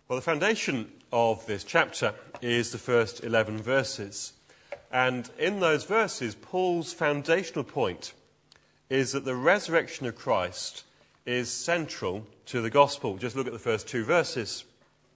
Well, the foundation of this chapter is the first 11 verses. And in those verses, Paul's foundational point is that the resurrection of Christ is central to the gospel. Just look at the first two verses.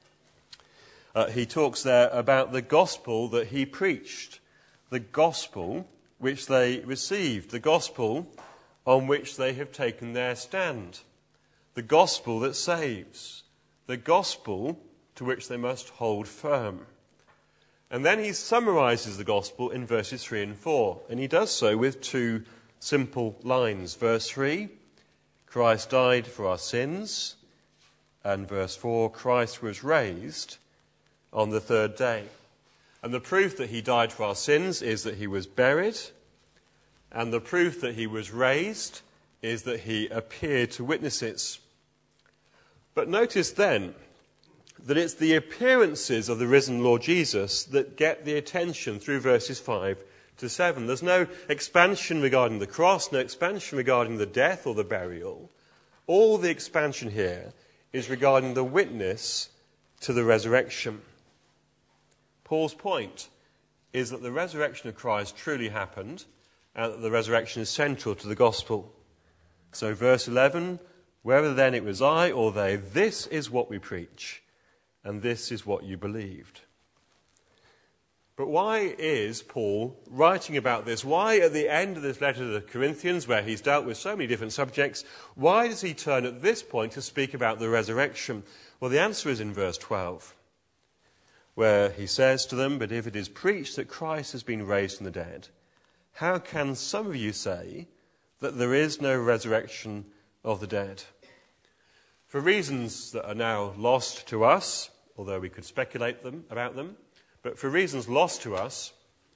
He talks there about the gospel that he preached, the gospel which they received, the gospel on which they have taken their stand, the gospel that saves, the gospel to which they must hold firm. And then he summarizes the gospel in verses 3 and 4, and he does so with two simple lines. Verse 3, Christ died for our sins, and verse 4, Christ was raised on the third day. And the proof that he died for our sins is that he was buried, and the proof that he was raised is that he appeared to witnesses. But notice then that it's the appearances of the risen Lord Jesus that get the attention through verses 5 to 7. There's no expansion regarding the cross, no expansion regarding the death or the burial. All the expansion here is regarding the witness to the resurrection. Paul's point is that the resurrection of Christ truly happened and that the resurrection is central to the gospel. So verse 11, whether then it was I or they, this is what we preach, and this is what you believed. But why is Paul writing about this? Why at the end of this letter to the Corinthians, where he's dealt with so many different subjects, why does he turn at this point to speak about the resurrection? Well, the answer is in verse 12, where he says to them, but if it is preached that Christ has been raised from the dead, how can some of you say that there is no resurrection of the dead? For reasons that are now lost to us, although we could speculate about them, but for reasons lost to us,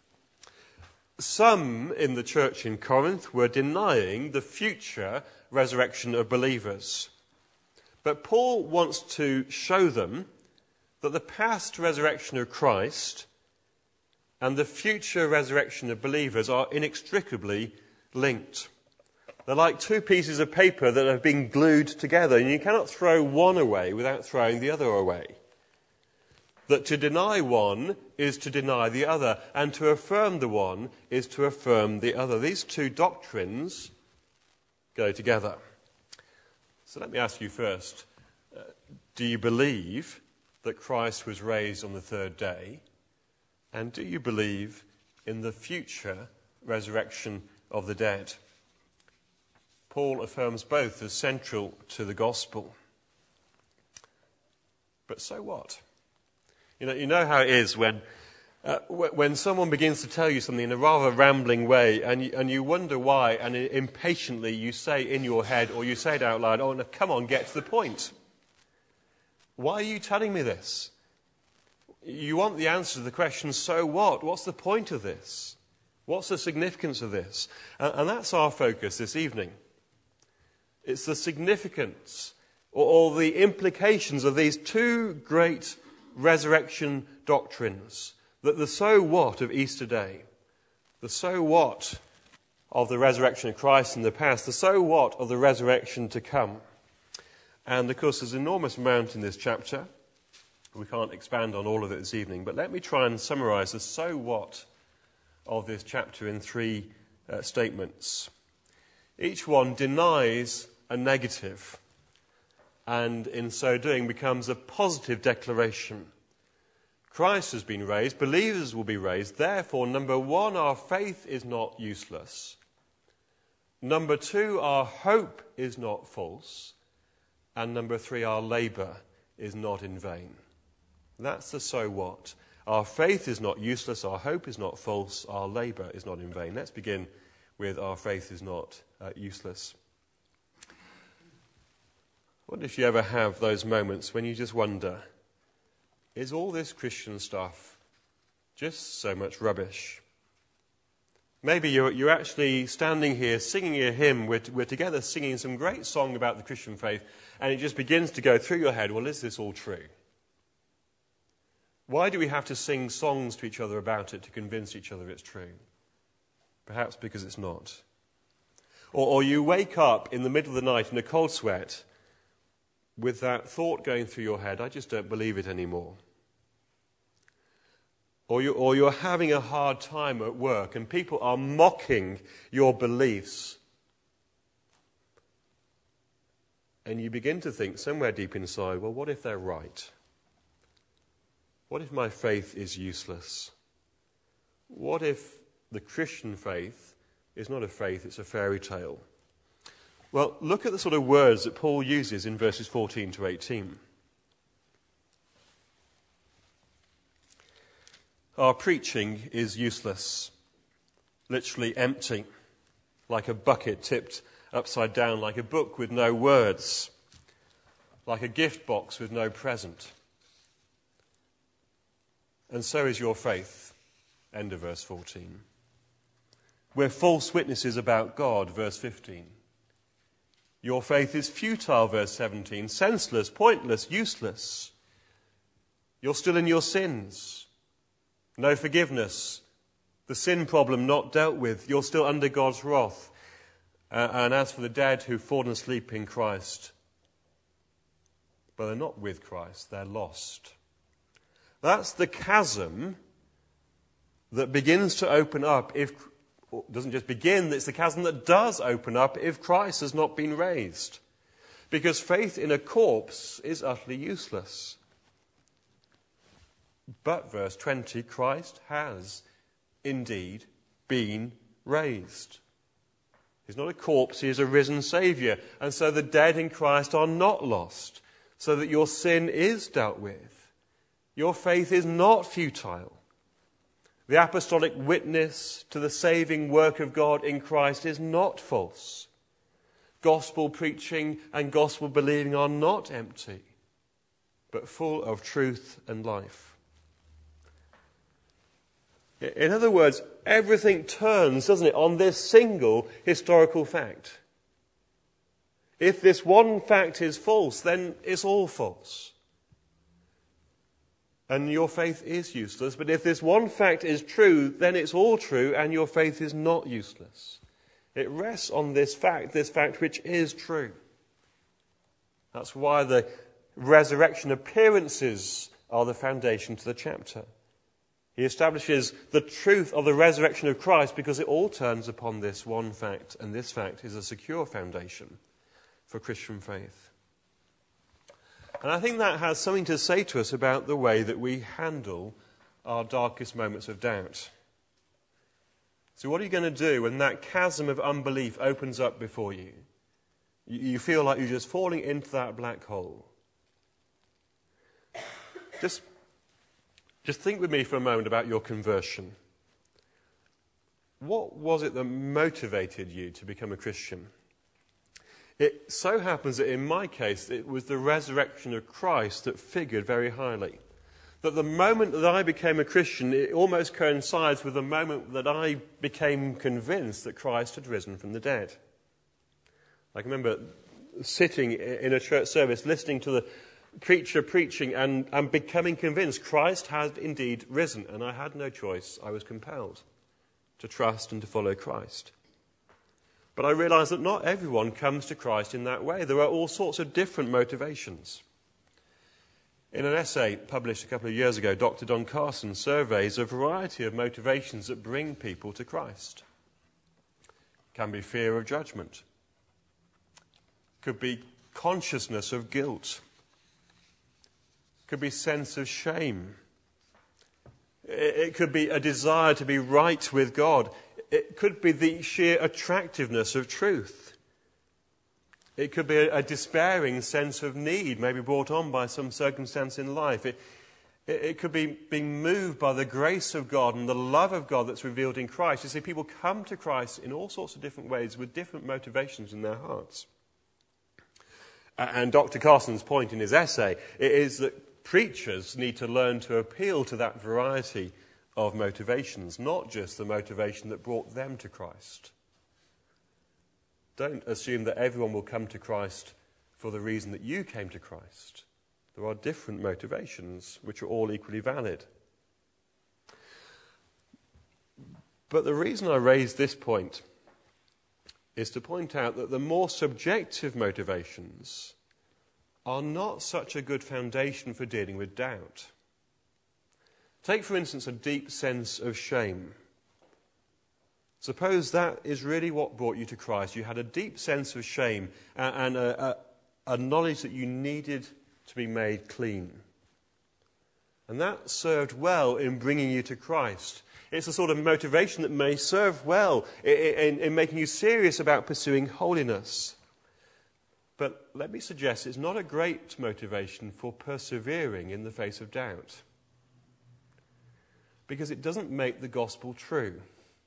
some in the church in Corinth were denying the future resurrection of believers. But Paul wants to show them that the past resurrection of Christ and the future resurrection of believers are inextricably linked. They're like two pieces of paper that have been glued together, and you cannot throw one away without throwing the other away. That to deny one is to deny the other, and to affirm the one is to affirm the other. These two doctrines go together. So let me ask you first, do you believe that Christ was raised on the third day? And do you believe in the future resurrection of the dead? Paul affirms both as central to the gospel. But so what? You know how it is when someone begins to tell you something in a rather rambling way and you wonder why, and impatiently you say in your head or you say it out loud, oh, no, come on, get to the point. Why are you telling me this? You want the answer to the question, so what? What's the point of this? What's the significance of this? And that's our focus this evening. It's the significance or the implications of these two great resurrection doctrines. That the so what of Easter Day, the so what of the resurrection of Christ in the past, the so what of the resurrection to come. And of course there's an enormous amount in this chapter. We can't expand on all of it this evening, but let me try and summarize the so what of this chapter in three statements. Each one denies a negative, and in so doing becomes a positive declaration. Christ has been raised, believers will be raised, therefore, number one, our faith is not useless. Number two, our hope is not false. And number three, our labour is not in vain. That's the so what. Our faith is not useless, our hope is not false, our labour is not in vain. Let's begin with our faith is not useless. I wonder if you ever have those moments when you just wonder, is all this Christian stuff just so much rubbish? Maybe you're actually standing here singing a hymn, we're together singing some great song about the Christian faith, and it just begins to go through your head, well, is this all true? Why do we have to sing songs to each other about it to convince each other it's true? Perhaps because it's not. Or you wake up in the middle of the night in a cold sweat with that thought going through your head, I just don't believe it anymore. Or you're having a hard time at work and people are mocking your beliefs. And you begin to think somewhere deep inside, well, what if they're right? What if my faith is useless? What if the Christian faith is not a faith, it's a fairy tale? Well, look at the sort of words that Paul uses in verses 14 to 18. Our preaching is useless, literally empty, like a bucket tipped upside down, like a book with no words, like a gift box with no present. And so is your faith. End of verse 14. We're false witnesses about God, verse 15. Your faith is futile, verse 17, senseless, pointless, useless. You're still in your sins. No forgiveness. The sin problem not dealt with. You're still under God's wrath. And as for the dead who've fallen asleep in Christ, well, they're not with Christ, they're lost. That's the chasm that begins to open up doesn't just begin, it's the chasm that does open up if Christ has not been raised. Because faith in a corpse is utterly useless. But, verse 20, Christ has indeed been raised. He's not a corpse, he is a risen Saviour. And so the dead in Christ are not lost, so that your sin is dealt with. Your faith is not futile. The apostolic witness to the saving work of God in Christ is not false. Gospel preaching and gospel believing are not empty, but full of truth and life. In other words, everything turns, doesn't it, on this single historical fact. If this one fact is false, then it's all false. And your faith is useless. But if this one fact is true, then it's all true, and your faith is not useless. It rests on this fact which is true. That's why the resurrection appearances are the foundation to the chapter. He establishes the truth of the resurrection of Christ because it all turns upon this one fact, and this fact is a secure foundation for Christian faith. And I think that has something to say to us about the way that we handle our darkest moments of doubt. So what are you going to do when that chasm of unbelief opens up before you? You feel like you're just falling into that black hole. Just think with me for a moment about your conversion. What was it that motivated you to become a Christian? It so happens that in my case, it was the resurrection of Christ that figured very highly. That the moment that I became a Christian, it almost coincides with the moment that I became convinced that Christ had risen from the dead. I can remember sitting in a church service, listening to the preacher preaching and becoming convinced Christ had indeed risen, and I had no choice. I was compelled to trust and to follow Christ. But I realised that not everyone comes to Christ in that way. There are all sorts of different motivations. In an essay published a couple of years ago, Dr. Don Carson surveys a variety of motivations that bring people to Christ. It can be fear of judgment. It could be consciousness of guilt. It could be sense of shame. It could be a desire to be right with God. It could be the sheer attractiveness of truth. It could be a despairing sense of need, maybe brought on by some circumstance in life. It could be being moved by the grace of God and the love of God that's revealed in Christ. You see, people come to Christ in all sorts of different ways with different motivations in their hearts. And Dr. Carson's point in his essay is that preachers need to learn to appeal to that variety of motivations, not just the motivation that brought them to Christ. Don't assume that everyone will come to Christ for the reason that you came to Christ. There are different motivations which are all equally valid. But the reason I raise this point is to point out that the more subjective motivations are not such a good foundation for dealing with doubt. Take, for instance, a deep sense of shame. Suppose that is really what brought you to Christ. You had a deep sense of shame and a knowledge that you needed to be made clean. And that served well in bringing you to Christ. It's a sort of motivation that may serve well in making you serious about pursuing holiness. But let me suggest it's not a great motivation for persevering in the face of doubt. Because it doesn't make the gospel true.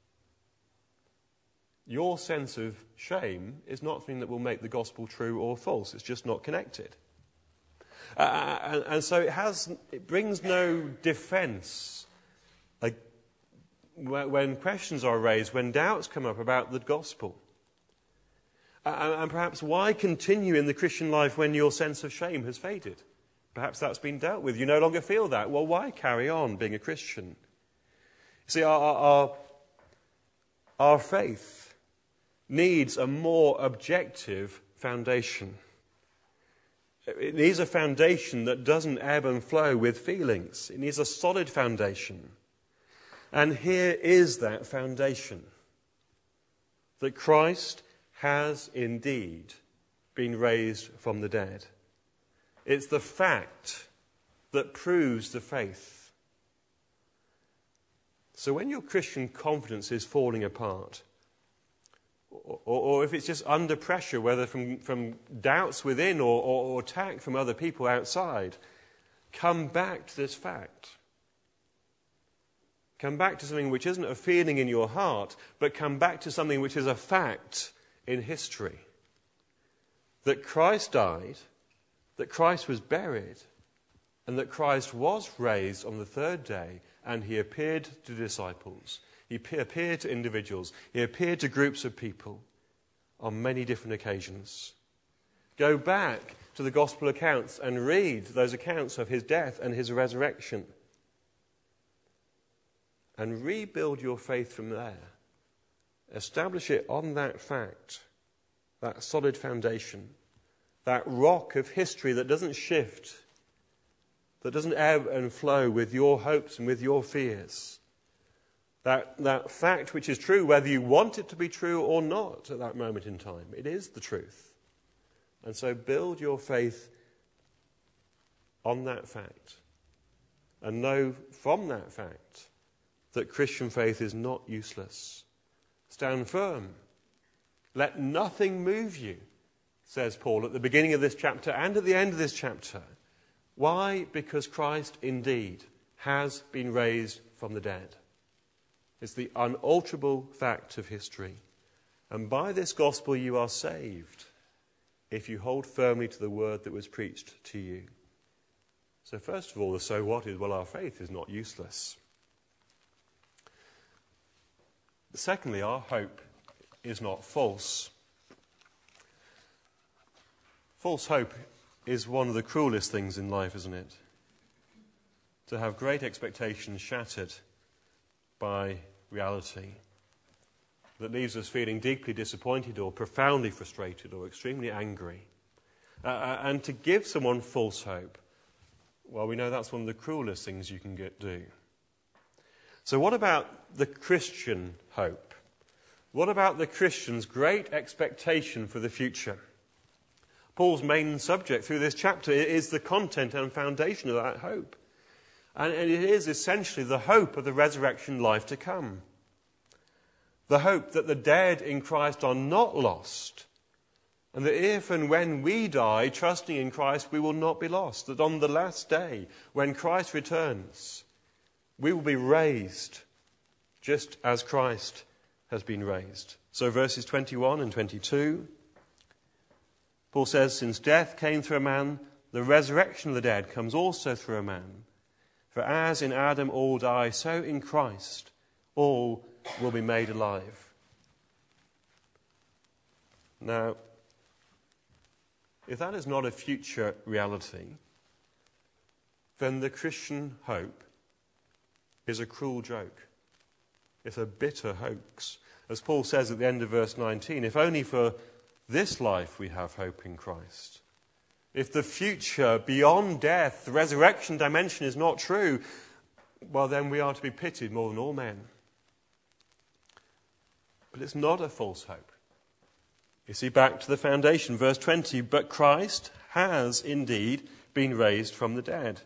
Your sense of shame is not something that will make the gospel true or false. It's just not connected. And so it brings no defense when questions are raised, when doubts come up about the gospel. And perhaps why continue in the Christian life when your sense of shame has faded? Perhaps that's been dealt with. You no longer feel that. Well, why carry on being a Christian? See, our faith needs a more objective foundation. It needs a foundation that doesn't ebb and flow with feelings. It needs a solid foundation. And here is that foundation. That Christ has indeed been raised from the dead. It's the fact that proves the faith. So when your Christian confidence is falling apart, or if it's just under pressure, whether from doubts within or attack from other people outside, come back to this fact. Come back to something which isn't a feeling in your heart, but come back to something which is a fact in history. That Christ died, that Christ was buried, and that Christ was raised on the third day, and he appeared to disciples. He appeared to individuals. He appeared to groups of people on many different occasions. Go back to the gospel accounts and read those accounts of his death and his resurrection. And rebuild your faith from there. Establish it on that fact, that solid foundation, that rock of history that doesn't shift, that doesn't ebb and flow with your hopes and with your fears. That fact which is true, whether you want it to be true or not at that moment in time. It is the truth. And so build your faith on that fact. And know from that fact that Christian faith is not useless. Stand firm. Let nothing move you, says Paul at the beginning of this chapter and at the end of this chapter. Why? Because Christ indeed has been raised from the dead. It's the unalterable fact of history. And by this gospel you are saved if you hold firmly to the word that was preached to you. So first of all, the so what is, well, our faith is not useless. Secondly, our hope is not false. False hope is one of the cruelest things in life, isn't it? To have great expectations shattered by reality that leaves us feeling deeply disappointed or profoundly frustrated or extremely angry. And to give someone false hope, well, we know that's one of the cruelest things you can do. So what about the Christian hope? What about the Christian's great expectation for the future? Paul's main subject through this chapter is the content and foundation of that hope. And it is essentially the hope of the resurrection life to come. The hope that the dead in Christ are not lost. And that if and when we die, trusting in Christ, we will not be lost. That on the last day, when Christ returns, we will be raised just as Christ has been raised. So verses 21 and 22, Paul says, since death came through a man, the resurrection of the dead comes also through a man. For as in Adam all die, so in Christ all will be made alive. Now, if that is not a future reality, then the Christian hope is a cruel joke. It's a bitter hoax. As Paul says at the end of verse 19, if only for this life we have hope in Christ. if the future beyond death, the resurrection dimension is not true, well, then we are to be pitied more than all men. But it's not a false hope. You see, back to the foundation, verse 20, but Christ has indeed been raised from the dead.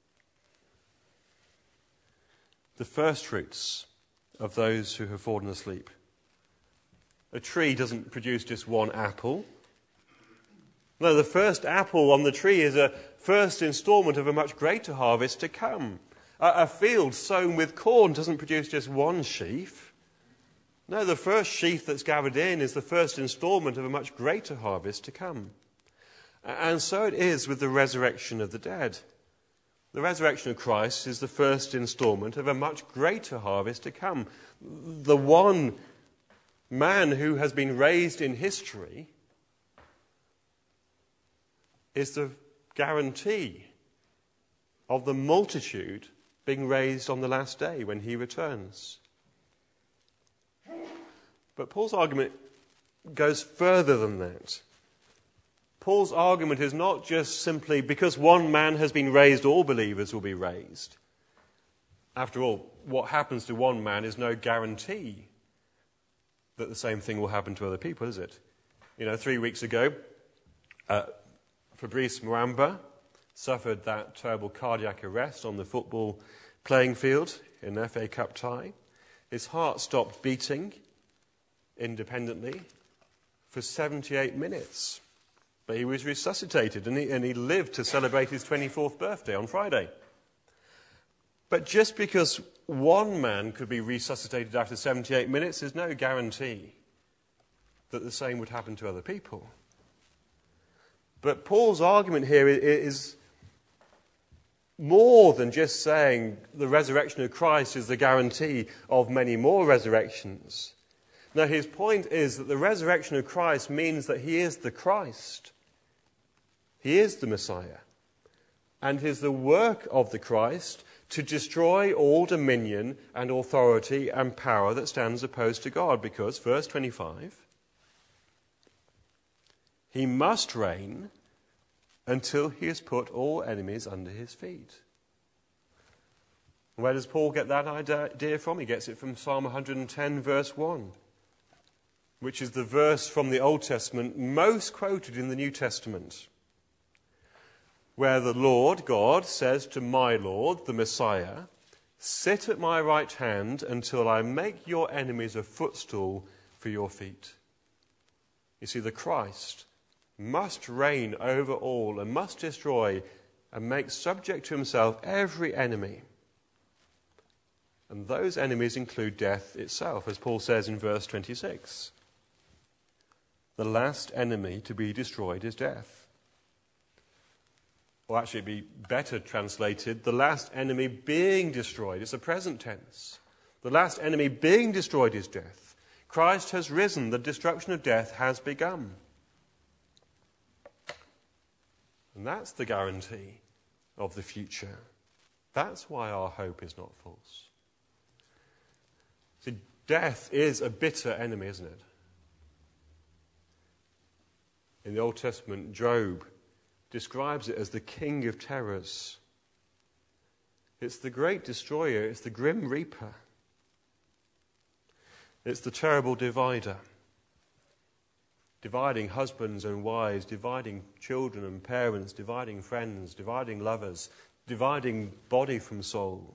The first fruits of those who have fallen asleep. A tree doesn't produce just one apple. No, the first apple on the tree is a first installment of a much greater harvest to come. A field sown with corn doesn't produce just one sheaf. No, the first sheaf that's gathered in is the first installment of a much greater harvest to come. And so it is with the resurrection of the dead. The resurrection of Christ is the first installment of a much greater harvest to come. The one man who has been raised in history is the guarantee of the multitude being raised on the last day when he returns. But Paul's argument goes further than that. Paul's argument is not just simply because one man has been raised, all believers will be raised. After all, what happens to one man is no guarantee that the same thing will happen to other people, is it? 3 weeks ago, Fabrice Muamba suffered that terrible cardiac arrest on the football playing field in an FA Cup tie. His heart stopped beating independently for 78 minutes. But he was resuscitated and he lived to celebrate his 24th birthday on Friday. But just because one man could be resuscitated after 78 minutes is no guarantee that the same would happen to other people. But Paul's argument here is more than just saying the resurrection of Christ is the guarantee of many more resurrections. Now, his point is that the resurrection of Christ means that he is the Christ. He is the Messiah. And it is the work of the Christ to destroy all dominion and authority and power that stands opposed to God. Because, verse 25, he must reign until he has put all enemies under his feet. Where does Paul get that idea from? He gets it from Psalm 110, verse 1, which is the verse from the Old Testament most quoted in the New Testament, where the Lord God says to my Lord, the Messiah, sit at my right hand until I make your enemies a footstool for your feet. You see, the Christ must reign over all and must destroy and make subject to himself every enemy. And those enemies include death itself, as Paul says in verse 26. The last enemy to be destroyed is death. Or actually, it'd be better translated, the last enemy being destroyed. It's a present tense. The last enemy being destroyed is death. Christ has risen. The destruction of death has begun. And that's the guarantee of the future. That's why our hope is not false. See, death is a bitter enemy, isn't it? In the Old Testament, Job describes it as the king of terrors. It's the great destroyer. It's the grim reaper. It's the terrible divider. Dividing husbands and wives, dividing children and parents, dividing friends, dividing lovers, dividing body from soul.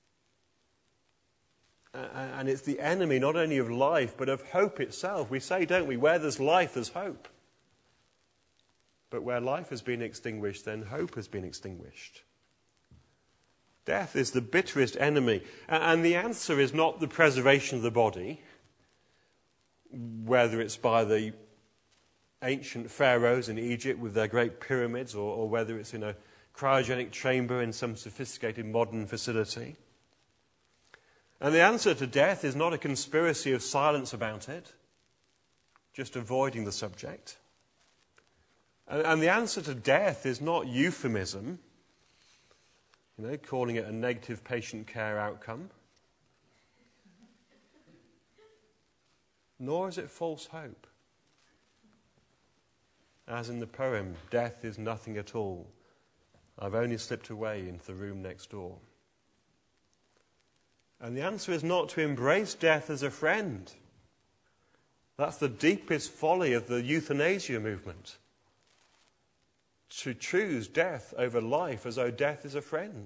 And it's the enemy not only of life, but of hope itself. We say, don't we, where there's life, there's hope. But where life has been extinguished, then hope has been extinguished. Death is the bitterest enemy. And the answer is not the preservation of the body, whether it's by the ancient pharaohs in Egypt with their great pyramids, or whether it's in a cryogenic chamber in some sophisticated modern facility. And the answer to death is not a conspiracy of silence about it, just avoiding the subject. And the answer to death is not euphemism, calling it a negative patient care outcome. Nor is it false hope. as in the poem, death is nothing at all. I've only slipped away into the room next door. And the answer is not to embrace death as a friend. That's the deepest folly of the euthanasia movement. To choose death over life as though death is a friend.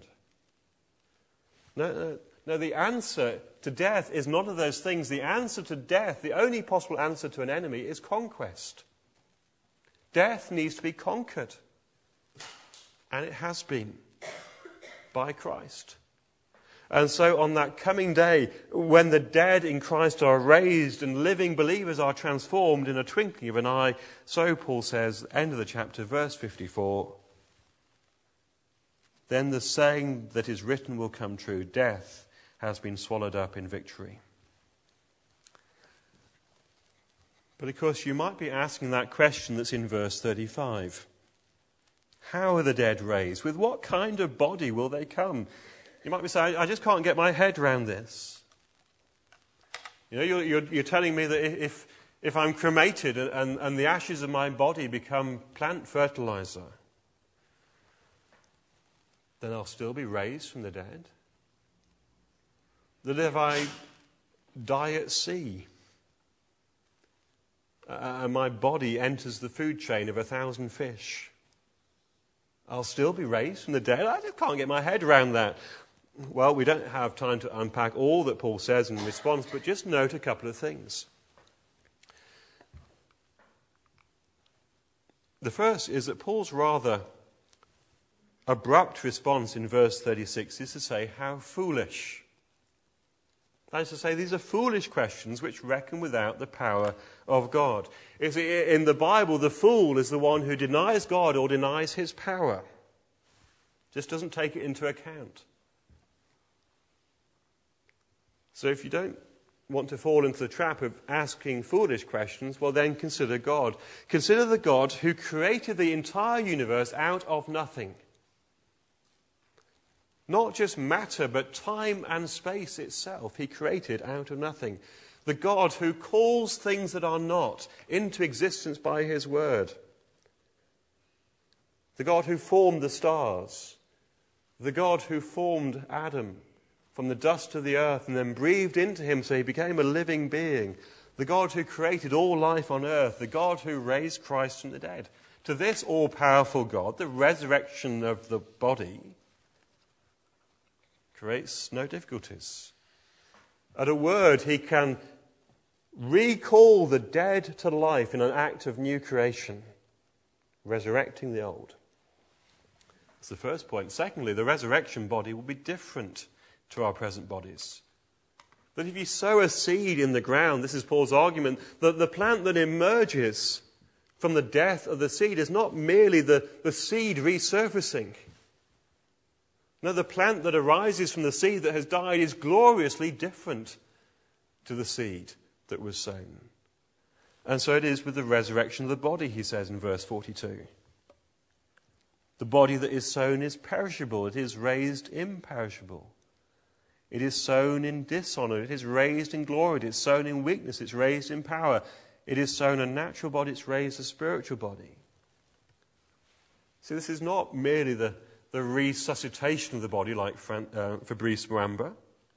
No, the answer to death is none of those things. The answer to death, the only possible answer to an enemy, is conquest. Death needs to be conquered. And it has been by Christ. And so on that coming day, when the dead in Christ are raised and living believers are transformed in a twinkling of an eye, so Paul says, end of the chapter, verse 54, then the saying that is written will come true, death has been swallowed up in victory. But of course you might be asking that question that's in verse 35. How are the dead raised? With what kind of body will they come? You might be saying, I just can't get my head around this. You know, you're telling me that if I'm cremated and the ashes of my body become plant fertilizer, then I'll still be raised from the dead. That if I die at sea and my body enters the food chain of 1,000 fish, I'll still be raised from the dead. I just can't get my head around that. Well, we don't have time to unpack all that Paul says in response, but just note a couple of things. The first is that Paul's rather abrupt response in verse 36 is to say, how foolish. That is to say, these are foolish questions which reckon without the power of God. In the Bible, the fool is the one who denies God or denies his power. Just doesn't take it into account. So if you don't want to fall into the trap of asking foolish questions, well then consider God. Consider the God who created the entire universe out of nothing. Not just matter, but time and space itself he created out of nothing. The God who calls things that are not into existence by his word. The God who formed the stars. The God who formed Adam from the dust of the earth and then breathed into him so he became a living being. The God who created all life on earth. The God who raised Christ from the dead. To this all-powerful God, the resurrection of the body creates no difficulties. At a word, he can recall the dead to life in an act of new creation, resurrecting the old. That's the first point. Secondly, the resurrection body will be different to our present bodies. That if you sow a seed in the ground, this is Paul's argument, that the plant that emerges from the death of the seed is not merely the seed resurfacing. No, the plant that arises from the seed that has died is gloriously different to the seed that was sown. And so it is with the resurrection of the body, he says in verse 42. The body that is sown is perishable, it is raised imperishable. It is sown in dishonor, it is raised in glory. It is sown in weakness, it's raised in power. It is sown a natural body, it's raised a spiritual body. See, this is not merely the resuscitation of the body like Fabrice Muamba,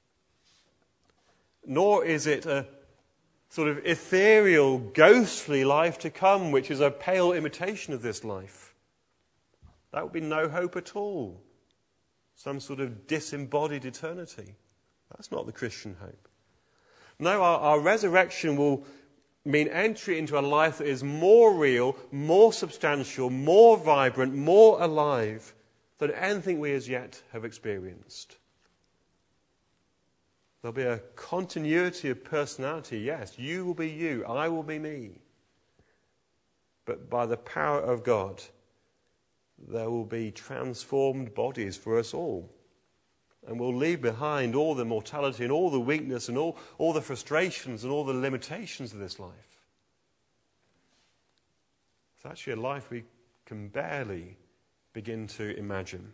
nor is it a sort of ethereal, ghostly life to come, which is a pale imitation of this life. That would be no hope at all. Some sort of disembodied eternity. That's not the Christian hope. No, our resurrection will mean entry into a life that is more real, more substantial, more vibrant, more alive than anything we as yet have experienced. There'll be a continuity of personality, yes. You will be you, I will be me. But by the power of God, there will be transformed bodies for us all. And we'll leave behind all the mortality and all the weakness and all the frustrations and all the limitations of this life. It's actually a life we can barely begin to imagine.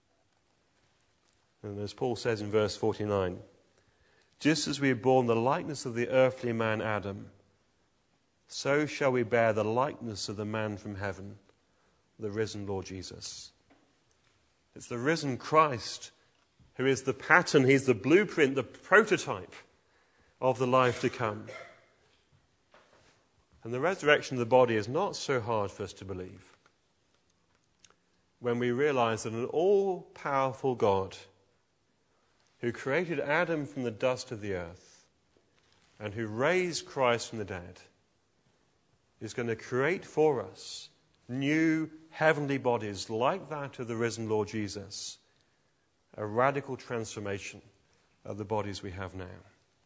And as Paul says in verse 49, just as we are born the likeness of the earthly man Adam, so shall we bear the likeness of the man from heaven, the risen Lord Jesus. It's the risen Christ who is the pattern, he's the blueprint, the prototype of the life to come. And the resurrection of the body is not so hard for us to believe when we realize that an all-powerful God who created Adam from the dust of the earth and who raised Christ from the dead is going to create for us new heavenly bodies like that of the risen Lord Jesus, a radical transformation of the bodies we have now.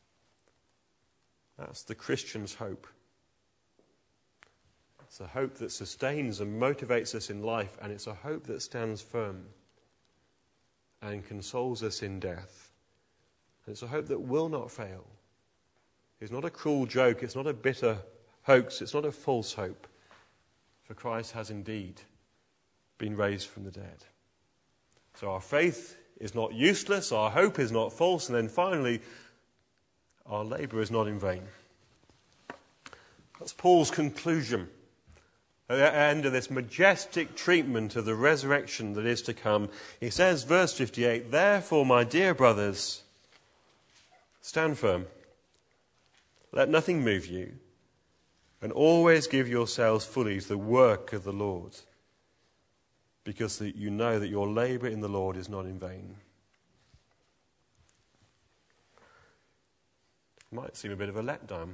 That's the Christian's hope. It's a hope that sustains and motivates us in life, and it's a hope that stands firm and consoles us in death. And it's a hope that will not fail. It's not a cruel joke, it's not a bitter hoax, it's not a false hope, for Christ has indeed been raised from the dead. So our faith is not useless, our hope is not false, and then finally, our labour is not in vain. That's Paul's conclusion at the end of this majestic treatment of the resurrection that is to come. He says, verse 58, "Therefore, my dear brothers, stand firm. Let nothing move you, and always give yourselves fully to the work of the Lord, because you know that your labour in the Lord is not in vain." It might seem a bit of a letdown.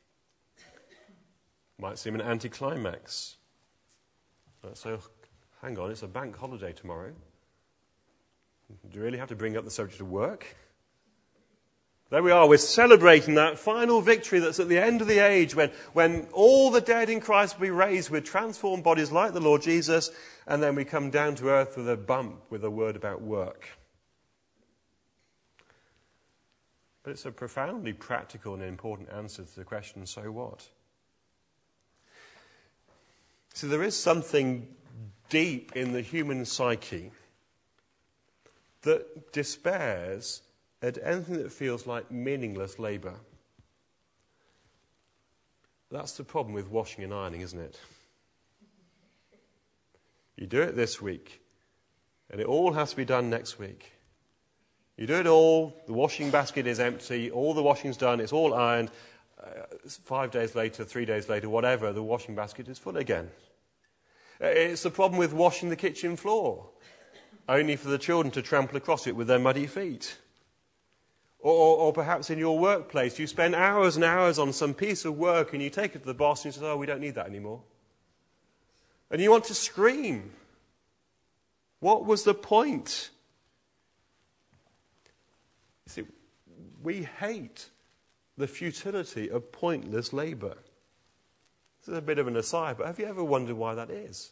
It might seem an anticlimax. So, hang on, it's a bank holiday tomorrow. Do you really have to bring up the subject of work? There we are, we're celebrating that final victory that's at the end of the age when all the dead in Christ will be raised with transformed bodies like the Lord Jesus, and then we come down to earth with a bump with a word about work. But it's a profoundly practical and important answer to the question, so what? So there is something deep in the human psyche that despairs at anything that feels like meaningless labour. That's the problem with washing and ironing, isn't it? You do it this week, and it all has to be done next week. You do it all, the washing basket is empty, all the washing's done, it's all ironed. 5 days later, 3 days later, whatever, the washing basket is full again. It's the problem with washing the kitchen floor, only for the children to trample across it with their muddy feet. Or perhaps in your workplace, you spend hours and hours on some piece of work and you take it to the boss and you say, "Oh, we don't need that anymore." And you want to scream. What was the point? You see, we hate the futility of pointless labour. This is a bit of an aside, but have you ever wondered why that is?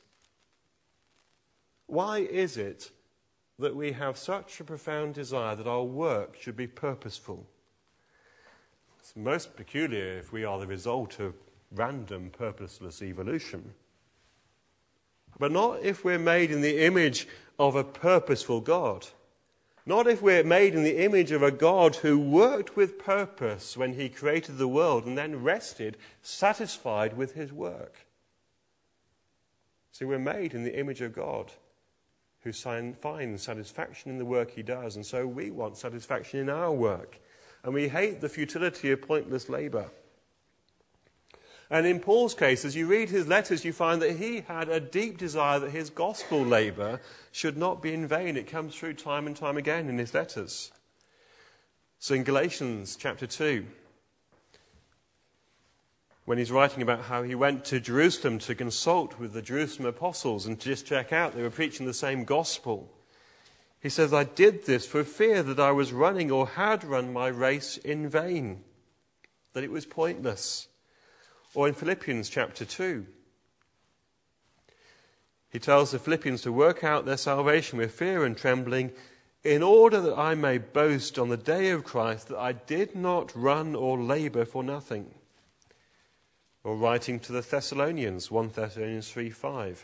Why is it that we have such a profound desire that our work should be purposeful? It's most peculiar if we are the result of random, purposeless evolution. But not if we're made in the image of a purposeful God. Not if we're made in the image of a God who worked with purpose when he created the world and then rested, satisfied with his work. See, we're made in the image of God who finds satisfaction in the work he does, and so we want satisfaction in our work. And we hate the futility of pointless labour. And in Paul's case, as you read his letters, you find that he had a deep desire that his gospel labour should not be in vain. It comes through time and time again in his letters. So in Galatians chapter 2, when he's writing about how he went to Jerusalem to consult with the Jerusalem apostles and to just check out they were preaching the same gospel, he says, "I did this for fear that I was running or had run my race in vain, that it was pointless." Or in Philippians chapter 2, he tells the Philippians to work out their salvation with fear and trembling, in order that I may boast on the day of Christ that I did not run or labour for nothing. Or writing to the Thessalonians, 1 Thessalonians 3:5.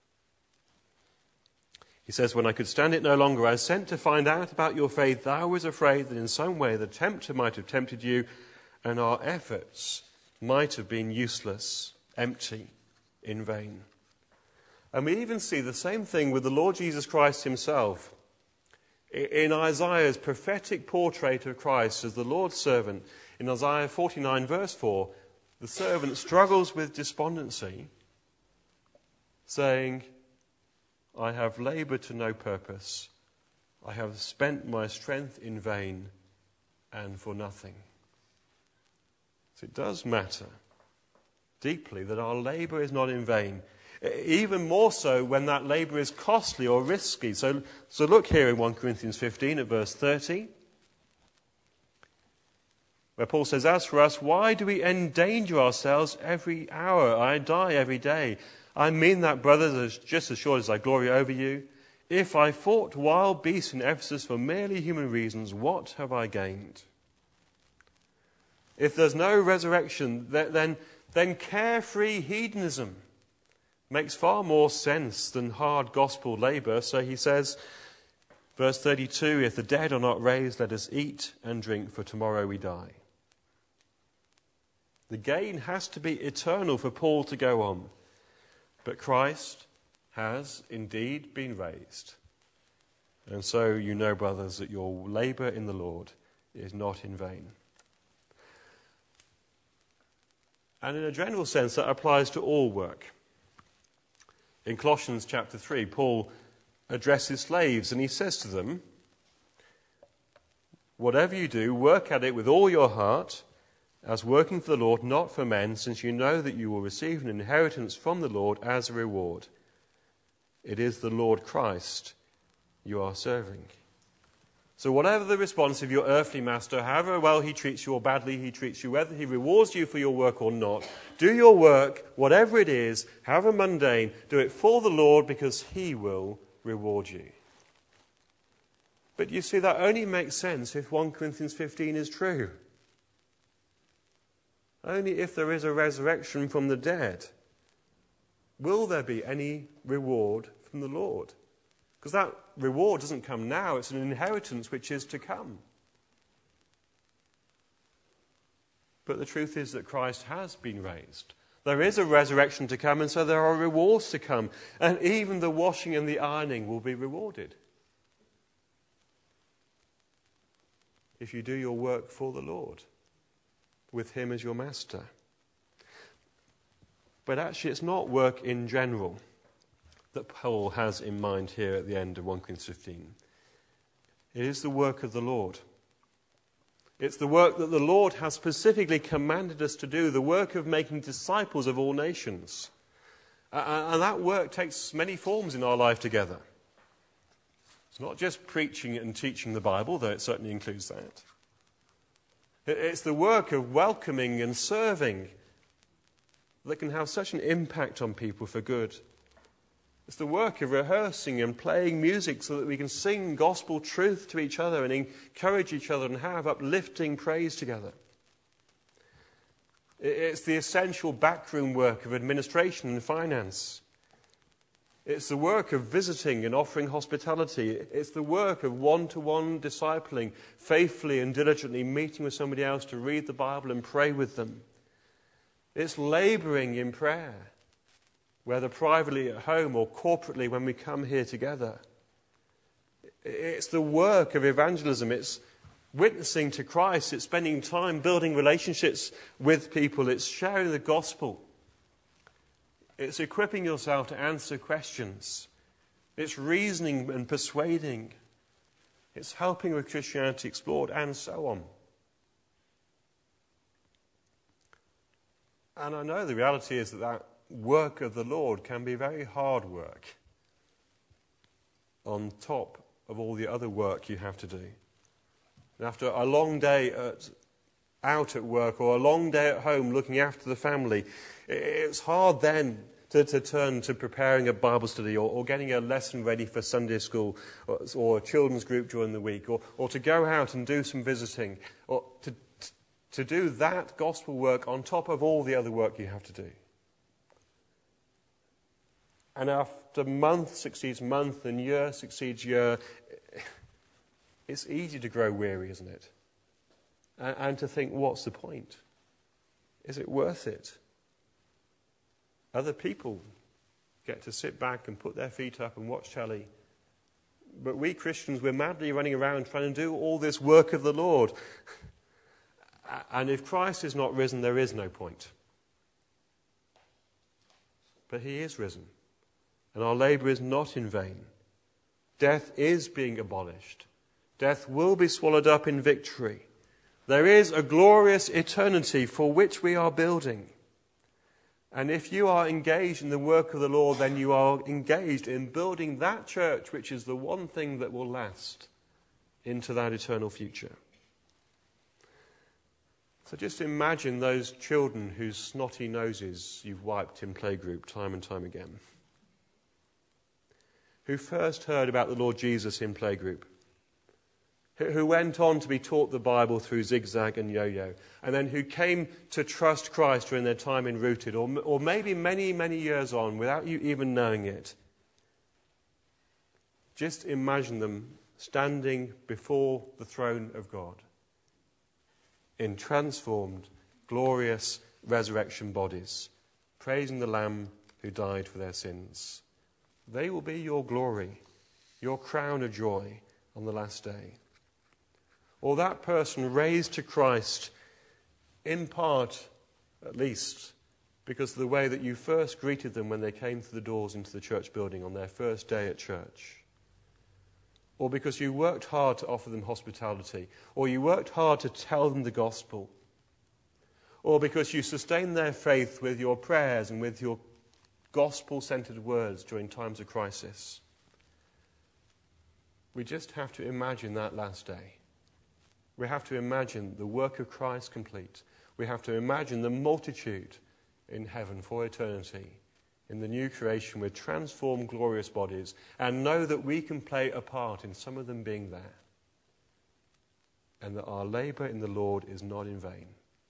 He says, "When I could stand it no longer, I sent to find out about your faith. I was afraid that in some way the tempter might have tempted you, and our efforts might have been useless, empty, in vain. And we even see the same thing with the Lord Jesus Christ himself. In Isaiah's prophetic portrait of Christ as the Lord's servant, in Isaiah 49 verse 4, the servant struggles with despondency, saying, I have laboured to no purpose. I have spent my strength in vain and for nothing. So it does matter deeply that our labour is not in vain. Even more so when that labour is costly or risky. So look here in 1 Corinthians 15 at verse 30, where Paul says, as for us, why do we endanger ourselves every hour? I die every day. I mean that, brothers, just as sure as I glory over you. If I fought wild beasts in Ephesus for merely human reasons, what have I gained? If there's no resurrection, then carefree hedonism makes far more sense than hard gospel labour. So he says, verse 32, if the dead are not raised, let us eat and drink, for tomorrow we die. The gain has to be eternal for Paul to go on. But Christ has indeed been raised. And so you know, brothers, that your labour in the Lord is not in vain. And in a general sense, that applies to all work. In Colossians chapter 3, Paul addresses slaves and he says to them, whatever you do, work at it with all your heart, as working for the Lord, not for men, since you know that you will receive an inheritance from the Lord as a reward. It is the Lord Christ you are serving. So whatever the response of your earthly master, however well he treats you or badly he treats you, whether he rewards you for your work or not, do your work, whatever it is, however mundane, do it for the Lord because he will reward you. But you see, that only makes sense if 1 Corinthians 15 is true. Only if there is a resurrection from the dead will there be any reward from the Lord. Because that reward doesn't come now, it's an inheritance which is to come. But the truth is that Christ has been raised. There is a resurrection to come, and so there are rewards to come. And even the washing and the ironing will be rewarded. If you do your work for the Lord, with him as your master. But actually it's not work in general that Paul has in mind here at the end of 1 Corinthians 15. It is the work of the Lord. It's the work that the Lord has specifically commanded us to do, the work of making disciples of all nations. And that work takes many forms in our life together. It's not just preaching and teaching the Bible, though it certainly includes that. It's the work of welcoming and serving that can have such an impact on people for good. It's the work of rehearsing and playing music so that we can sing gospel truth to each other and encourage each other and have uplifting praise together. It's the essential backroom work of administration and finance. It's the work of visiting and offering hospitality. It's the work of one-to-one discipling, faithfully and diligently meeting with somebody else to read the Bible and pray with them. It's labouring in prayer, whether privately at home or corporately when we come here together. It's the work of evangelism. It's witnessing to Christ. It's spending time building relationships with people. It's sharing the gospel. It's equipping yourself to answer questions. It's reasoning and persuading. It's helping with Christianity Explored, and so on. And I know the reality is that work of the Lord can be very hard work on top of all the other work you have to do. And after a long day out at work or a long day at home looking after the family, it's hard then to turn to preparing a Bible study or getting a lesson ready for Sunday school or a children's group during the week or to go out and do some visiting or to do that gospel work on top of all the other work you have to do. And after month succeeds month and year succeeds year, it's easy to grow weary, isn't it? And to think, what's the point? Is it worth it? Other people get to sit back and put their feet up and watch telly. But we Christians, we're madly running around trying to do all this work of the Lord. And if Christ is not risen, there is no point. But he is risen. And our labour is not in vain. Death is being abolished. Death will be swallowed up in victory. There is a glorious eternity for which we are building. And if you are engaged in the work of the Lord, then you are engaged in building that church, which is the one thing that will last into that eternal future. So just imagine those children whose snotty noses you've wiped in playgroup time and time again, who first heard about the Lord Jesus in playgroup, who went on to be taught the Bible through Zigzag and Yo-Yo, and then who came to trust Christ during their time in Rooted, or maybe many, many years on without you even knowing it. Just imagine them standing before the throne of God in transformed, glorious resurrection bodies, praising the Lamb who died for their sins. They will be your glory, your crown of joy on the last day. Or that person raised to Christ, in part, at least, because of the way that you first greeted them when they came through the doors into the church building on their first day at church. Or because you worked hard to offer them hospitality. Or you worked hard to tell them the gospel. Or because you sustained their faith with your prayers and with your gospel-centered words during times of crisis. We just have to imagine that last day. We have to imagine the work of Christ complete. We have to imagine the multitude in heaven for eternity, in the new creation with transformed, glorious bodies, and know that we can play a part in some of them being there, and that our labour in the Lord is not in vain.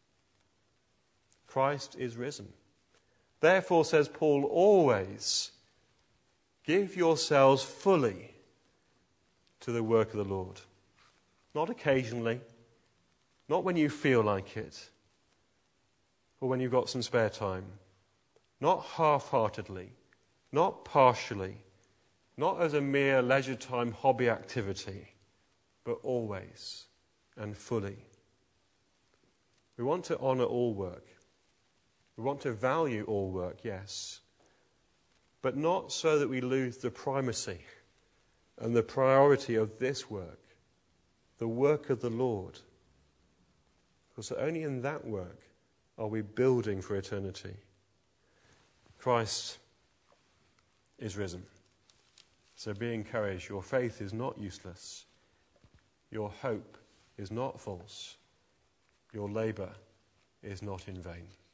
Christ is risen. Therefore, says Paul, always give yourselves fully to the work of the Lord. Not occasionally, not when you feel like it, or when you've got some spare time. Not half-heartedly, not partially, not as a mere leisure time hobby activity, but always and fully. We want to honour all work. We want to value all work, yes, but not so that we lose the primacy and the priority of this work, the work of the Lord. Because only in that work are we building for eternity. Christ is risen. So be encouraged. Your faith is not useless. Your hope is not false. Your labour is not in vain.